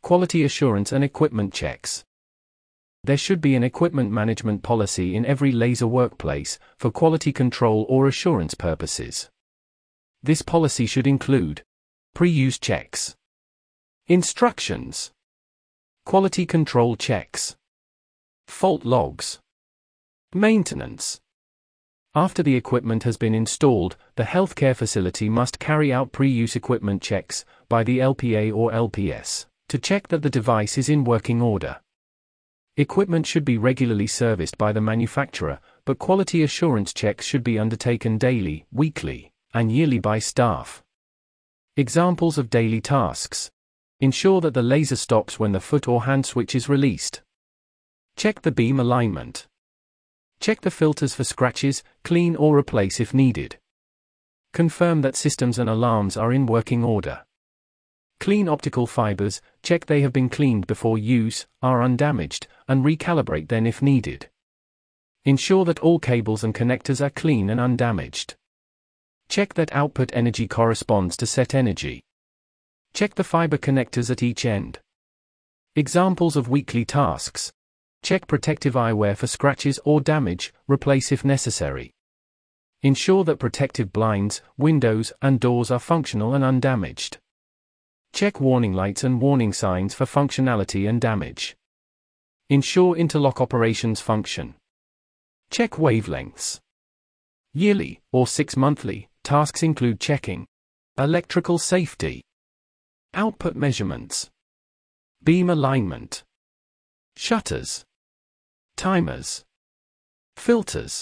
Quality assurance and equipment checks. There should be an equipment management policy in every laser workplace, for quality control or assurance purposes. This policy should include pre-use checks, instructions, quality control checks, fault logs, maintenance. After the equipment has been installed, the healthcare facility must carry out pre-use equipment checks by the LPA or LPS to check that the device is in working order. Equipment should be regularly serviced by the manufacturer, but quality assurance checks should be undertaken daily, weekly, and yearly by staff. Examples of daily tasks: ensure that the laser stops when the foot or hand switch is released. Check the beam alignment. Check the filters for scratches, clean or replace if needed. Confirm that systems and alarms are in working order. Clean optical fibers, check they have been cleaned before use, are undamaged, and recalibrate then if needed. Ensure that all cables and connectors are clean and undamaged. Check that output energy corresponds to set energy. Check the fiber connectors at each end. Examples of weekly tasks: check protective eyewear for scratches or damage, replace if necessary. Ensure that protective blinds, windows, and doors are functional and undamaged. Check warning lights and warning signs for functionality and damage. Ensure interlock operations function. Check wavelengths. Yearly, or 6-monthly, tasks include checking electrical safety, output measurements, beam alignment, shutters, timers, filters,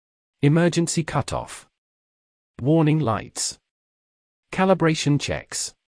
emergency cutoff, warning lights, calibration checks.